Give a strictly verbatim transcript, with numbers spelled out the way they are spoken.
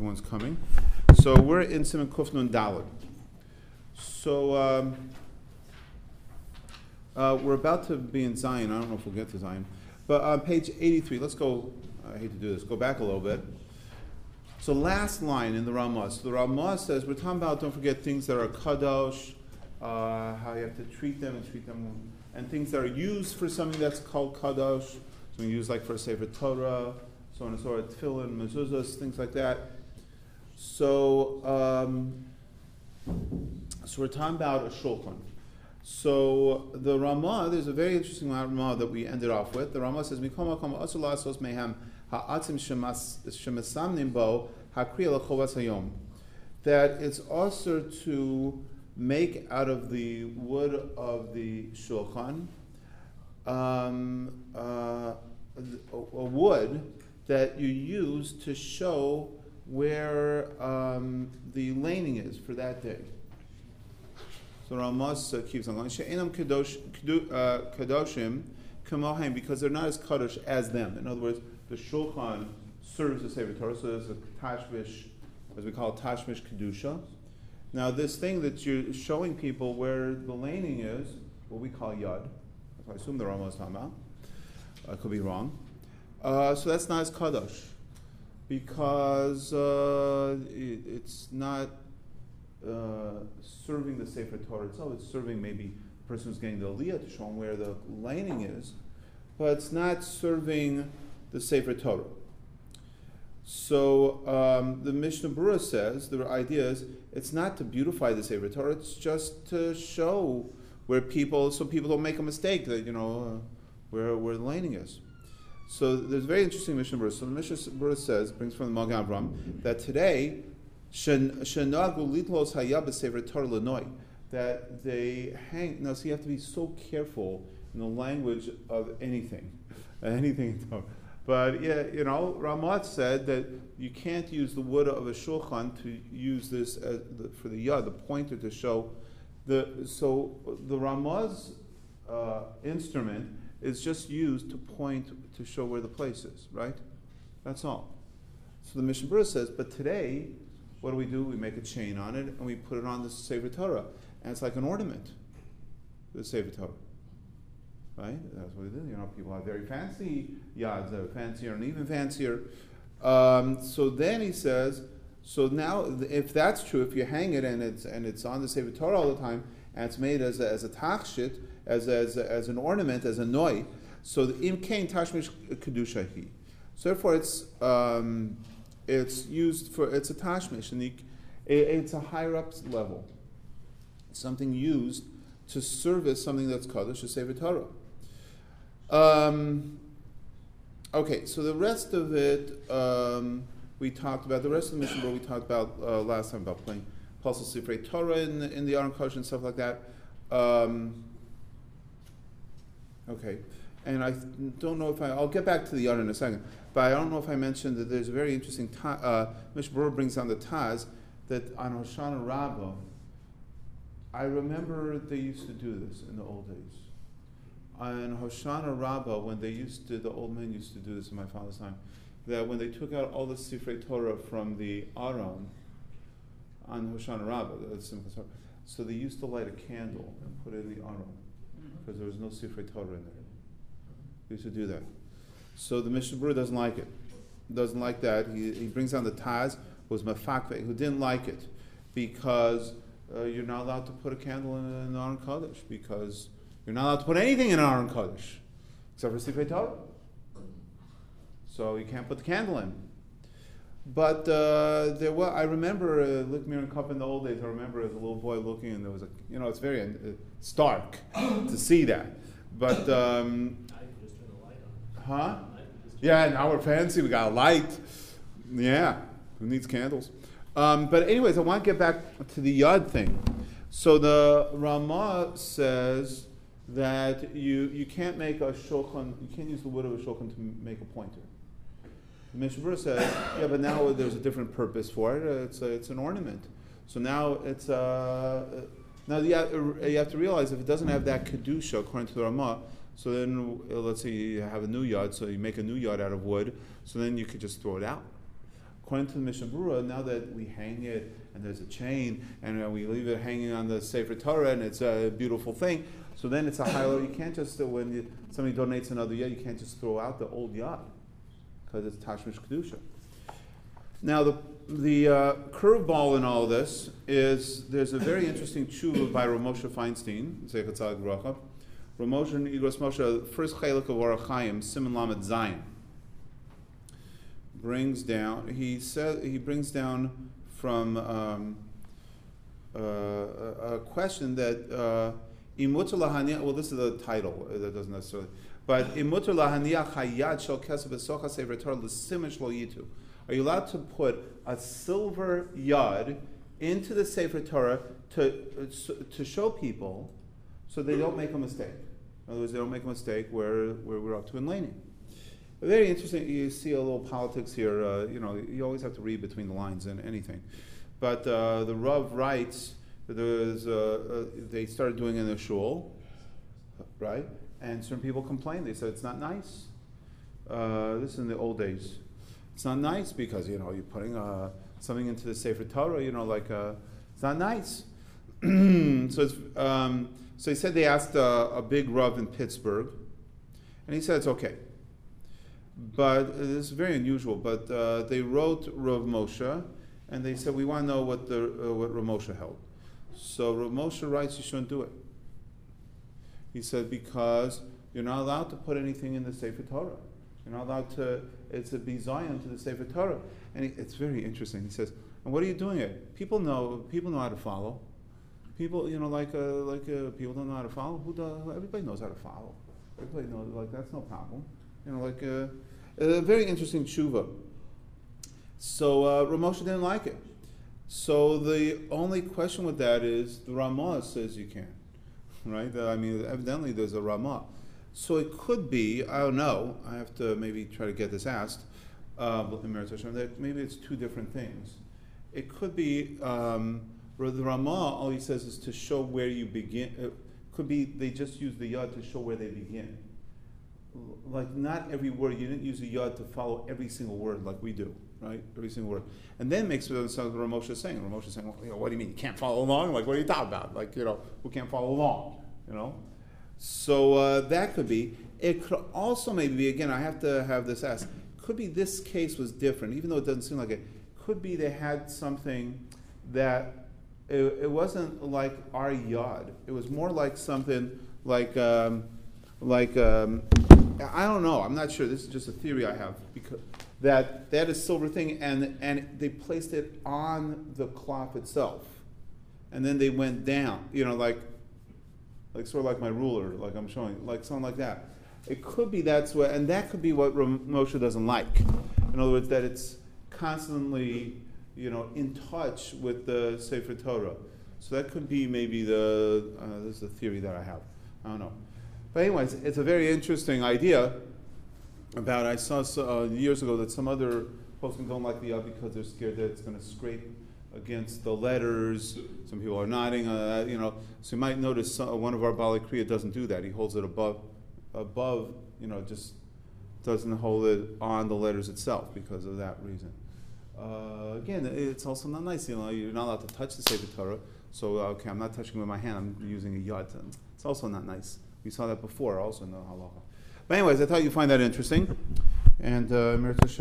everyone's coming. So we're in Siman Kuf Nun Daled. So um, uh, we're about to be in Zion. I don't know if we'll get to Zion. But on page eighty-three, let's go, I hate to do this, go back a little bit. So last line in the Ramah. So the Ramah says, we're talking about, don't forget, things that are kadosh, uh, how you have to treat them and treat them, and things that are used for something that's called kadosh. So we use like for a Sefer Torah, so on and so forth, tefillin, mezuzahs, things like that. So, um, so we're talking about a shulchan. So the Ramah, there's a very interesting Ramah that we ended off with. The Ramah says, "Mikol makom asur la'asos mehem ha'atzim shemasamnim bo hakriya lechovas hayom." That it's also to make out of the wood of the shulchan um, uh, a, a wood that you use to show where um, the laning is for that day. So Ramas uh, keeps on going. She'enam kadosh, uh, kadoshim kamohem, because they're not as kadosh as them. In other words, the shulchan serves the Sefer Torah, so there's a tashmish, as we call it, tashmish kedusha. Now, this thing that you're showing people where the laning is, what we call yad. I assume the Rama is talking about. I could be wrong. Uh, so that's not as kadosh, because uh, it, it's not uh, serving the Sefer Torah itself. It's serving maybe the person who's getting the aliyah to show them where the laning is, but it's not serving the Sefer Torah. So um, the Mishnah Berurah says, the idea is, it's not to beautify the Sefer Torah, it's just to show where people, so people don't make a mistake, that, you know, uh, where, where the laning is. So there's a very interesting Mishnah Berurah. So the Mishnah Berurah says, brings from the Magen Avraham, that today, shenagu litlos hayab Sefer Torah lenoi, that they hang, now so you have to be so careful in the language of anything, anything. But yeah, you know, Ramat said that you can't use the wood of a shulchan to use this as the, for the yad, the pointer to show the. So the Ramah's uh, instrument is just used to point to show where the place is, right? That's all. So the Mishnah Berurah says, but today, what do we do? We make a chain on it and we put it on the Sefer Torah, and it's like an ornament, the Sefer Torah. Right? That's what it is. You know, people have very fancy yads that are fancier and even fancier. Um, so then he says, so now if that's true, if you hang it and it's and it's on the Sefer Torah all the time, and it's made as a, as a tachshit, as as as an ornament, as a noi, so the im kain tashmish kedushahi. So therefore, it's um, it's used for it's a tashmish, and it, it's a higher up level, something used to service something that's kadosh, the Sefer Torah. Um, okay, so the rest of it um, we talked about. The rest of the Mishnah we talked about uh, last time about playing Pasal Sifrei Torah in the, in the Aron Kodesh and stuff like that. Um, okay, and I don't know if I. I'll get back to the Aron in a second, but I don't know if I mentioned that there's a very interesting. Ta- uh, Mishnah Berurah brings down the Taz that on Hoshana Rabbah. I remember they used to do this in the old days. On Hoshana Rabbah, when they used to, the old men used to do this in my father's time, that when they took out all the Sifrei Torah from the Aron, on Hoshana Rabbah, the Simchas Torah, so they used to light a candle and put it in the Aron, because there was no Sifrei Torah in there. They used to do that. So the Mishnah Berurah doesn't like it. Doesn't like that. He, he brings down the Taz, who was Mefakveh, who didn't like it, because Uh, you're not allowed to put a candle in an Aron Kodesh, because you're not allowed to put anything in an Aron Kodesh except for Sifrei Torah. So you can't put the candle in. But uh, there was, I remember uh, looking in a cup in the old days. I remember as a little boy looking, and there was a, you know, it's very uh, stark to see that. But um, huh? Yeah, now we're fancy. We got a light. Yeah, who needs candles? Um, but anyways, I want to get back to the yad thing. So the Ramah says that you, you can't make a shulchan, you can't use the wood of a shulchan to make a pointer. The Mishnah Berurah says, yeah, but now there's a different purpose for it. It's a, it's an ornament. So now it's uh, now you have, you have to realize if it doesn't have that kedusha according to the Ramah, so then let's say you have a new yad, so you make a new yad out of wood, so then you could just throw it out. according to the Mishnah Berurah, now that we hang it and there's a chain and uh, we leave it hanging on the Sefer Torah and it's a beautiful thing, so then it's a hilo. You can't just, uh, when you, somebody donates another yad, you can't just throw out the old yad because it's Tashmish Kedusha. Now, the the uh, curveball in all of this is there's a very interesting tshuva by Rav Moshe Feinstein, Zeichat Tzaddik Bracha. Rav Moshe and Igros Moshe, first chaylik of Orach Chaim, Siman Lamed Zayin, brings down. He said he brings down from um, uh, a, a question that imutar uh, lahaniach. Well, this is the title. That doesn't necessarily. But imutar lahaniach hayad shel kesef besocha sefer Torah l'simish lo yitu. Are you allowed to put a silver yad into the Sefer Torah to to show people so they don't make a mistake? In other words, they don't make a mistake where, where we're up to in laning. Very interesting. You see a little politics here. Uh, you know, you always have to read between the lines in anything. But uh, the Rav writes that there's, uh, uh, they started doing it in the shul, right? And certain people complained. They said it's not nice. Uh, this is in the old days. It's not nice because, you know, you're putting uh, something into the Sefer Torah, you know, like, uh, it's not nice. so it's, um, so he said they asked uh, a big Rav in Pittsburgh, and he said it's okay. But uh, this is very unusual, but uh, they wrote Rav Moshe, and they said, we want to know what, the, uh, what Rav Moshe held. So Rav Moshe writes you shouldn't do it. He said, because you're not allowed to put anything in the Sefer Torah. You're not allowed to, it's a bizayon to the Sefer Torah. And he, it's very interesting. He says, and what are you doing it? People know, people know how to follow. People, you know, like, uh, like uh, people don't know how to follow. Who does? Everybody knows how to follow. Everybody knows, like, that's no problem. You know, like, uh, a very interesting tshuva. So, uh, Rav Moshe didn't like it. So the only question with that is, the Ramah says you can. Right? Uh, I mean, evidently there's a Ramah. So it could be, I don't know, I have to maybe try to get this asked, uh, that maybe it's two different things. It could be, um, the Ramah, all he says is to show where you begin. It could be they just use the yad to show where they begin. Like not every word, you didn't use the yad to follow every single word like we do, right? Every single word. And then makes it sound like Rav Moshe is saying. Rav Moshe is saying, well, you know, what do you mean, you can't follow along? Like, what are you talking about? Like, you know, who can't follow along, you know? So uh, that could be. It could also maybe be, again, I have to have this asked, could be this case was different, even though it doesn't seem like it. Could be they had something that, it, it wasn't like our yad. It was more like something like, um, like um, I don't know, I'm not sure, this is just a theory I have, because that that is silver thing, and, and they placed it on the cloth itself. And then they went down, you know, like, like sort of like my ruler, like I'm showing, like something like that. It could be that's what, and that could be what Moshe doesn't like. In other words, that it's constantly, you know, in touch with the Sefer Torah. So that could be maybe the, uh, this is a theory that I have. I don't know. But anyways, it's a very interesting idea about, I saw uh, years ago that some other poskim don't like the yad because they're scared that it's going to scrape against the letters. Some people are nodding, uh, you know. So you might notice uh, one of our Bali Kriya doesn't do that. He holds it above, above, you know, just doesn't hold it on the letters itself because of that reason. Uh, again, it's also not nice, you know, you're not allowed to touch the Sefer Torah. So, okay, I'm not touching with my hand, I'm using a yad. It's also not nice. We saw that before also in the halacha. But anyways, I thought you'd find that interesting. And uh,